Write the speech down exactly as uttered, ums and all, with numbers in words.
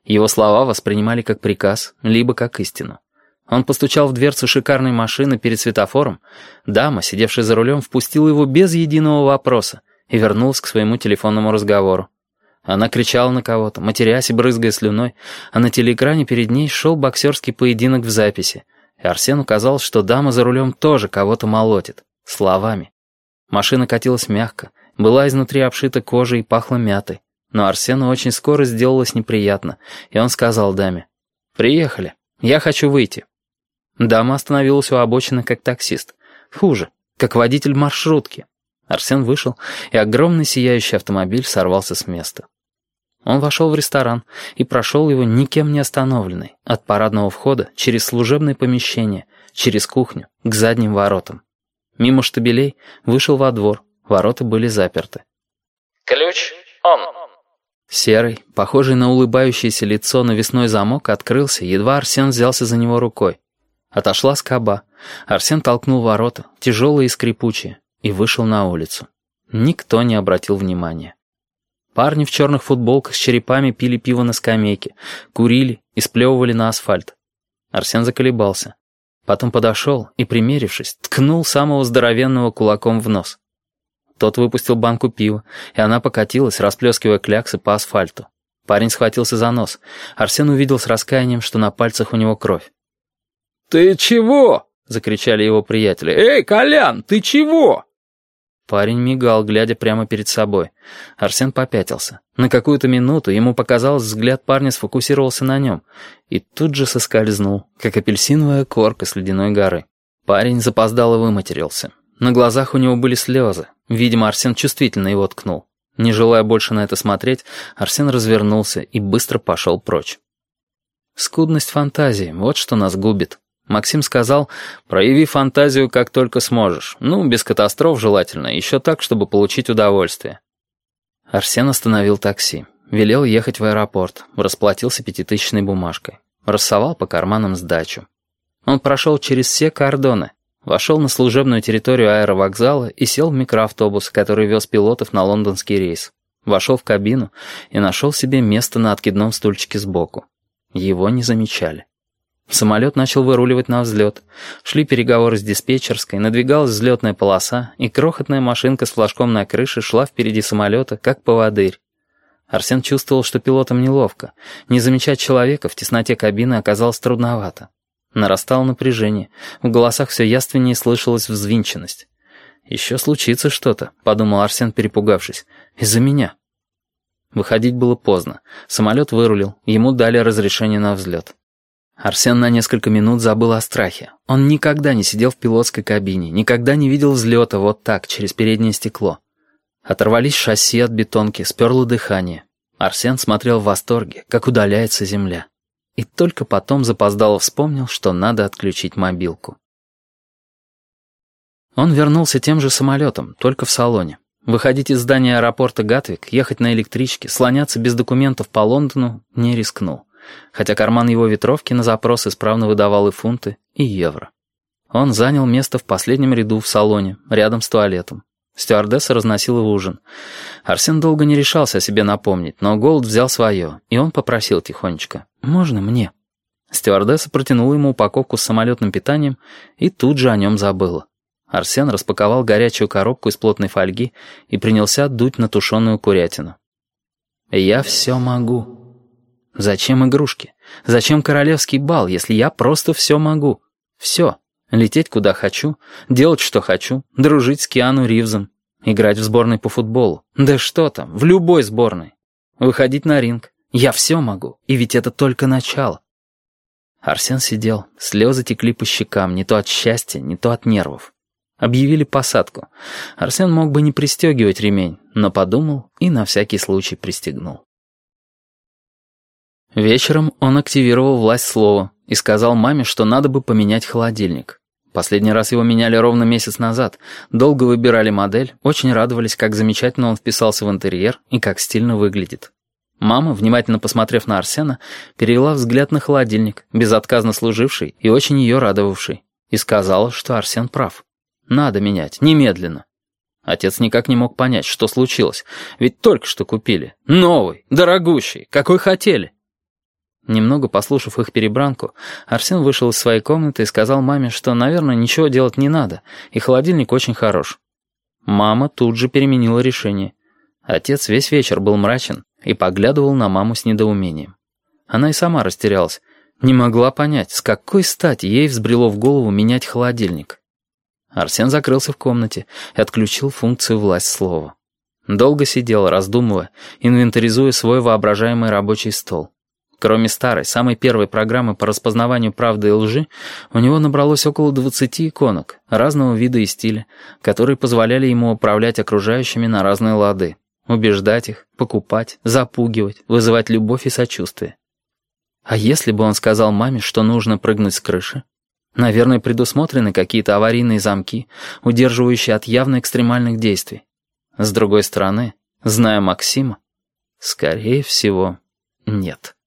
Его слова воспринимали как приказ, либо как истину. Он постучал в дверцу шикарной машины перед светофором. Дама, сидевшая за рулем, впустила его без единого вопроса и вернулась к своему телефонному разговору. Она кричала на кого-то, матерясь и брызгая слюной, а на телеэкране перед ней шел боксерский поединок в записи, и Арсену казалось, что дама за рулем тоже кого-то молотит, словами. Машина катилась мягко, была изнутри обшита кожей и пахла мятой, но Арсену очень скоро сделалось неприятно, и он сказал даме: «Приехали, я хочу выйти». Дама остановилась у обочины как таксист. Хуже, как водитель маршрутки. Арсен вышел, и огромный сияющий автомобиль сорвался с места. Он вошел в ресторан и прошел его никем не остановленный, от парадного входа, через служебное помещение, через кухню, к задним воротам. Мимо штабелей вышел во двор, ворота были заперты. «Ключ он». Серый, похожий на улыбающееся лицо навесной замок, открылся, едва Арсен взялся за него рукой. Отошла скоба. Арсен толкнул ворота, тяжелые и скрипучие, и вышел на улицу. Никто не обратил внимания. Парни в черных футболках с черепами пили пиво на скамейке, курили и сплевывали на асфальт. Арсен заколебался. Потом подошел и, примерившись, ткнул самого здоровенного кулаком в нос. Тот выпустил банку пива, и она покатилась, расплескивая кляксы по асфальту. Парень схватился за нос. Арсен увидел с раскаянием, что на пальцах у него кровь. «Ты чего?» — закричали его приятели. «Эй, Колян, ты чего?» Парень мигал, глядя прямо перед собой. Арсен попятился. На какую-то минуту ему показалось, взгляд парня сфокусировался на нем, и тут же соскользнул, как апельсиновая корка с ледяной горы. Парень запоздало выматерился. На глазах у него были слезы. Видимо, Арсен чувствительно его ткнул. Не желая больше на это смотреть, Арсен развернулся и быстро пошел прочь. Скудность фантазии — вот что нас губит. Максим сказал: «Прояви фантазию как только сможешь. Ну, без катастроф желательно, еще так, чтобы получить удовольствие». Арсен остановил такси. Велел ехать в аэропорт. Расплатился пятитысячной бумажкой. Рассовал по карманам сдачу. Он прошел через все кордоны. Вошел на служебную территорию аэровокзала и сел в микроавтобус, который вез пилотов на лондонский рейс. Вошел в кабину и нашел себе место на откидном стульчике сбоку. Его не замечали. Самолет начал выруливать на взлет. Шли переговоры с диспетчерской, надвигалась взлетная полоса, и крохотная машинка с флажком на крыше шла впереди самолета, как поводырь. Арсен чувствовал, что пилотам неловко. Не замечать человека в тесноте кабины оказалось трудновато. Нарастало напряжение. В голосах все явственнее слышалась взвинченность. «Еще случится что-то», — подумал Арсен, перепугавшись. «Из-за меня». Выходить было поздно. Самолет вырулил, ему дали разрешение на взлет. Арсен на несколько минут забыл о страхе. Он никогда не сидел в пилотской кабине, никогда не видел взлета вот так, через переднее стекло. Оторвались шасси от бетонки, сперло дыхание. Арсен смотрел в восторге, как удаляется земля. И только потом запоздало вспомнил, что надо отключить мобилку. Он вернулся тем же самолетом, только в салоне. Выходить из здания аэропорта Гатвик, ехать на электричке, слоняться без документов по Лондону не рискнул. Хотя карман его ветровки на запрос исправно выдавал и фунты, и евро. Он занял место в последнем ряду в салоне, рядом с туалетом. Стюардесса разносила ужин. Арсен долго не решался о себе напомнить, но голод взял свое, и он попросил тихонечко: «Можно мне?» Стюардесса протянула ему упаковку с самолетным питанием и тут же о нем забыла. Арсен распаковал горячую коробку из плотной фольги и принялся дуть на тушеную курятину. «Я все могу». Зачем игрушки? Зачем королевский бал, если я просто все могу? Все. Лететь куда хочу, делать что хочу, дружить с Киану Ривзом, играть в сборной по футболу. Да что там, в любой сборной. Выходить на ринг. Я все могу, и ведь это только начало. Арсен сидел, слезы текли по щекам, не то от счастья, не то от нервов. Объявили посадку. Арсен мог бы не пристегивать ремень, но подумал и на всякий случай пристегнул. Вечером он активировал власть слова и сказал маме, что надо бы поменять холодильник. Последний раз его меняли ровно месяц назад, долго выбирали модель, очень радовались, как замечательно он вписался в интерьер и как стильно выглядит. Мама, внимательно посмотрев на Арсена, перевела взгляд на холодильник, безотказно служивший и очень ее радовавший, и сказала, что Арсен прав. Надо менять, немедленно. Отец никак не мог понять, что случилось, ведь только что купили. Новый, дорогущий, какой хотели. Немного послушав их перебранку, Арсен вышел из своей комнаты и сказал маме, что, наверное, ничего делать не надо, и холодильник очень хорош. Мама тут же переменила решение. Отец весь вечер был мрачен и поглядывал на маму с недоумением. Она и сама растерялась, не могла понять, с какой стати ей взбрело в голову менять холодильник. Арсен закрылся в комнате и отключил функцию «власть слова». Долго сидел, раздумывая, инвентаризуя свой воображаемый рабочий стол. Кроме старой, самой первой программы по распознаванию правды и лжи, у него набралось около двадцати иконок, разного вида и стиля, которые позволяли ему управлять окружающими на разные лады, убеждать их, покупать, запугивать, вызывать любовь и сочувствие. А если бы он сказал маме, что нужно прыгнуть с крыши? Наверное, предусмотрены какие-то аварийные замки, удерживающие от явно экстремальных действий. С другой стороны, зная Максима, скорее всего, нет.